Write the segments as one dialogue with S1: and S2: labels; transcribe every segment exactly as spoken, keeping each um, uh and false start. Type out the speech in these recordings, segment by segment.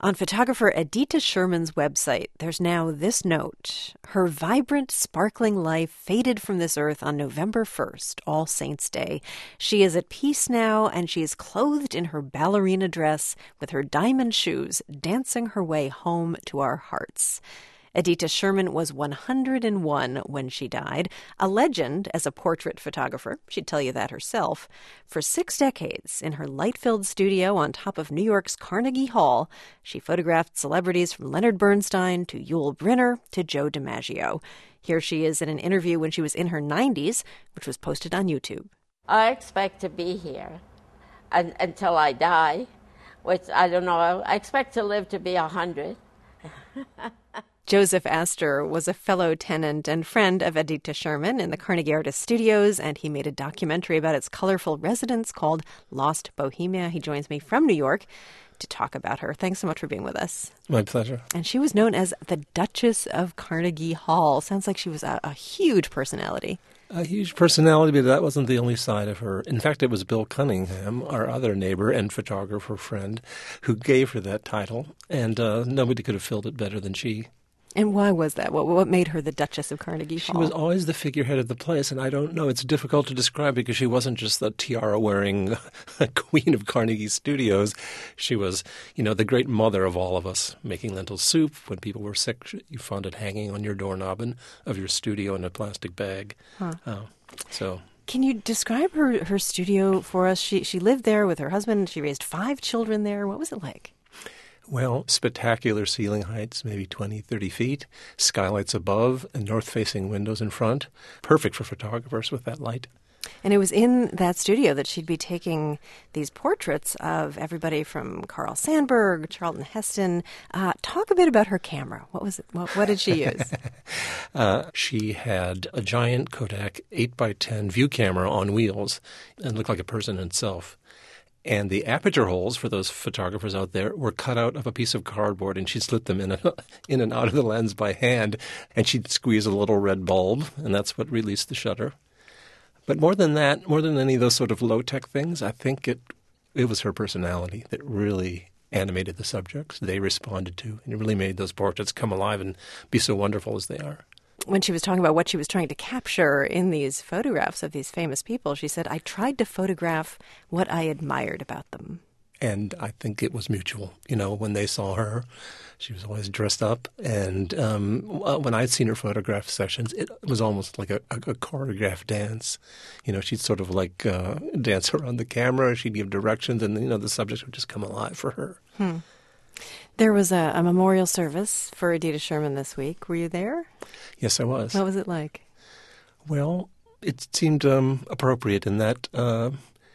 S1: On photographer Edita Sherman's website, there's now this note. Her vibrant, sparkling life faded from this earth on November first, All Saints' Day. She is at peace now, and she is clothed in her ballerina dress with her diamond shoes, dancing her way home to our hearts. Edita Sherman was one hundred and one when she died, a legend as a portrait photographer. She'd tell you that herself. For six decades, in her light-filled studio on top of New York's Carnegie Hall, she photographed celebrities from Leonard Bernstein to Yul Brynner to Joe DiMaggio. Here she is in an interview when she was in her nineties, which was posted on YouTube.
S2: I expect to be here un- until I die, which I don't know. I expect to live to be one hundred.
S1: Joseph Astor was a fellow tenant and friend of Edita Sherman in the Carnegie Artist Studios, and he made a documentary about its colorful residence called Lost Bohemia. He joins me from New York to talk about her. Thanks so much for being with us.
S3: My pleasure.
S1: And she was known as the Duchess of Carnegie Hall. Sounds like she was a, a huge personality.
S3: A huge personality, but that wasn't the only side of her. In fact, it was Bill Cunningham, our other neighbor and photographer friend, who gave her that title, and uh, nobody could have filled it better than she.
S1: And why was that? What what made her the Duchess of Carnegie Hall?
S3: She was always the figurehead of the place, and I don't know. It's difficult to describe because she wasn't just the tiara-wearing queen of Carnegie Studios. She was, you know, the great mother of all of us, making lentil soup. When people were sick, you found it hanging on your doorknob of your studio in a plastic bag. Huh. Uh, so...
S1: Can you describe her, her studio for us? She She lived there with her husband. She raised five children there. What was it like?
S3: Well, spectacular ceiling heights, maybe twenty, thirty feet, skylights above, and north-facing windows in front. Perfect for photographers with that light.
S1: And it was in that studio that she'd be taking these portraits of everybody from Carl Sandburg, Charlton Heston. Uh, talk a bit about her camera. What was it? What, what did she use?
S3: uh, she had a giant Kodak eight by ten view camera on wheels and looked like a person itself. And the aperture holes for those photographers out there were cut out of a piece of cardboard, and she'd slit them in, a, in and out of the lens by hand, and she'd squeeze a little red bulb, and that's what released the shutter. But more than that, more than any of those sort of low-tech things, I think it it was her personality that really animated the subjects they responded to, and it really made those portraits come alive and be so wonderful as they are.
S1: When she was talking about what she was trying to capture in these photographs of these famous people, she said, I tried to photograph what I admired about them.
S3: And I think it was mutual. You know, when they saw her, she was always dressed up. And um, when I'd seen her photograph sessions, it was almost like a, a, a choreographed dance. You know, she'd sort of like uh, dance around the camera. She'd give directions, and, you know, the subjects would just come alive for her.
S1: Hmm. There was a, a memorial service for Edita Sherman this week. Were you there?
S3: Yes, I was.
S1: What was it like?
S3: Well, it seemed um, appropriate in that uh,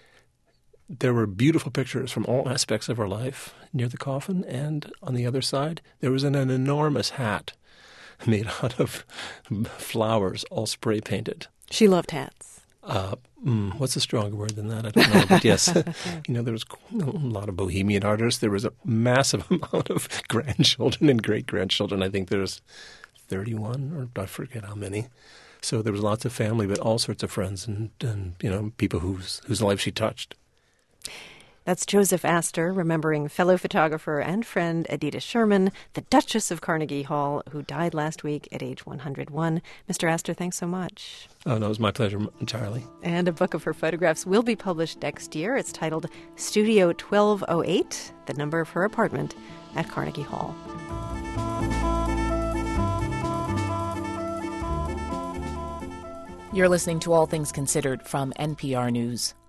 S3: there were beautiful pictures from all aspects of her life near the coffin, and on the other side, there was an, an enormous hat made out of flowers, all spray painted.
S1: She loved hats.
S3: Uh, mm, what's a stronger word than that? I don't know. But yes, you know, there was a lot of bohemian artists. There was a massive amount of grandchildren and great-grandchildren. I think there's thirty-one, or I forget how many. So there was lots of family, but all sorts of friends and, and you know, people whose whose lives she touched.
S1: That's Joseph Astor, remembering fellow photographer and friend Edita Sherman, the Duchess of Carnegie Hall, who died last week at age one hundred one. Mister Astor, thanks so much.
S3: Oh, no, it was my pleasure entirely.
S1: And a book of her photographs will be published next year. It's titled Studio twelve oh eight, the number of her apartment at Carnegie Hall.
S4: You're listening to All Things Considered from N P R News.